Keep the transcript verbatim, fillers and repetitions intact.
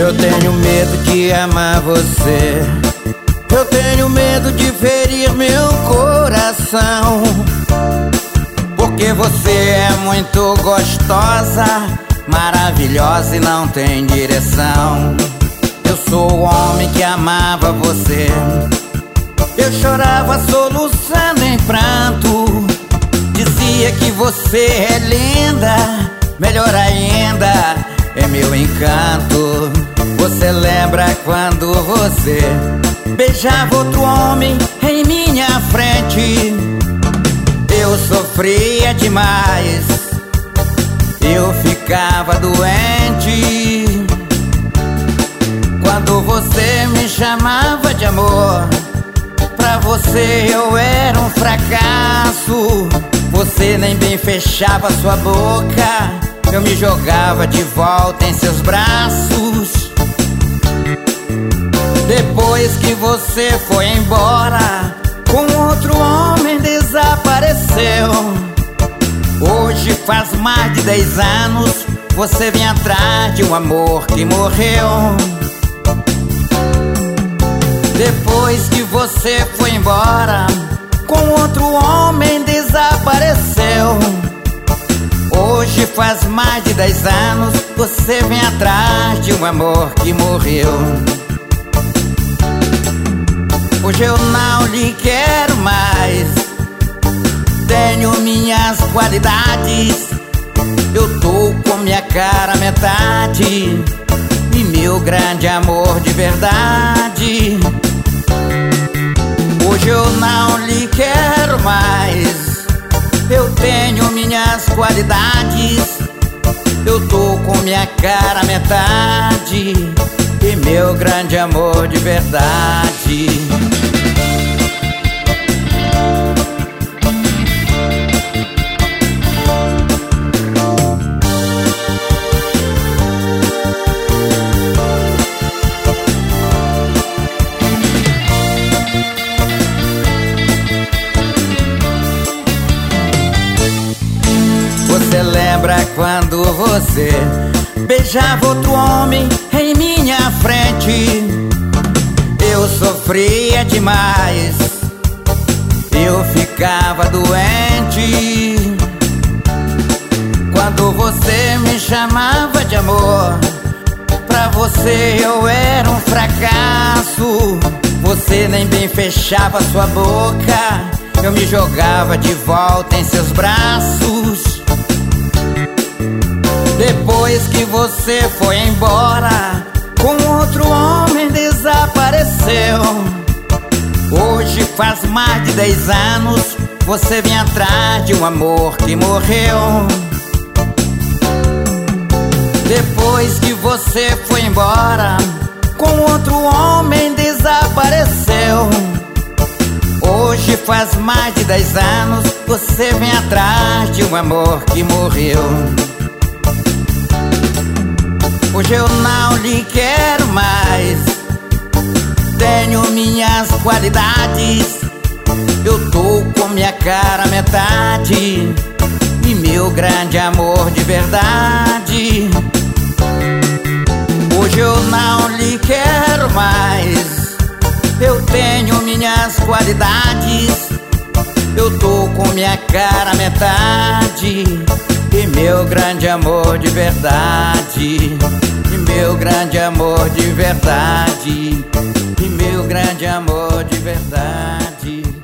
Eu tenho medo de amar você. Eu tenho medo de ferir meu coração, porque você é muito gostosa, maravilhosa e não tem direção. Eu sou o homem que amava você. Eu chorava soluçando em pranto. Dizia que você é linda, melhor ainda, é meu encanto. Você lembra quando você beijava outro homem em minha frente? Eu sofria demais, eu ficava doente. Quando você me chamava de amor, pra você eu era um fracasso. Você nem bem fechava sua boca, eu me jogava de volta em seus braços. Depois que você foi embora, com outro homem desapareceu. Hoje faz mais de dez anos, você vem atrás de um amor que morreu. Depois que você foi embora, com outro homem desapareceu. Hoje faz mais de dez anos, você vem atrás de um amor que morreu. Hoje eu não lhe quero mais, tenho minhas qualidades. Eu tô com minha cara metade e meu grande amor de verdade. Hoje eu não lhe quero mais, eu tenho minhas qualidades. Eu tô com minha cara metade e meu grande amor de verdade. Você lembra quando você beijava outro homem em minha frente? Eu sofria demais, eu ficava doente. Quando você me chamava de amor, pra você eu era um fracasso. Você nem bem fechava sua boca, eu me jogava de volta em seus braços. Depois que você foi embora, com outro homem desapareceu. Hoje faz mais de dez anos, você vem atrás de um amor que morreu. Depois que você foi embora, com outro homem desapareceu. Hoje faz mais de dez anos, você vem atrás de um amor que morreu. Hoje eu não lhe quero mais, tenho minhas qualidades. Eu tô com minha cara metade e meu grande amor de verdade. Hoje eu não lhe quero mais, eu tenho minhas qualidades. Eu tô com minha cara metade e meu grande amor de verdade. E meu grande amor de verdade. E meu grande amor de verdade.